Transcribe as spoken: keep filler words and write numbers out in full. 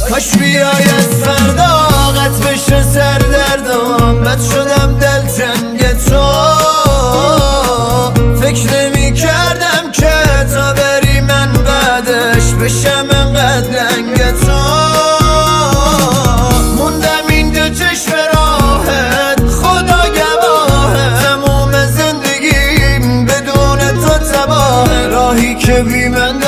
کاش بیاید فردا قطع بشه سردردم. بد شدم دلتنگ تو، فکر نمی کردم که تا بری من بعدش بشم انقدر لنگ تو. موندم این دو چشم راهت، خدا گواهه تموم زندگیم بدون تو تباه. راهی که بی من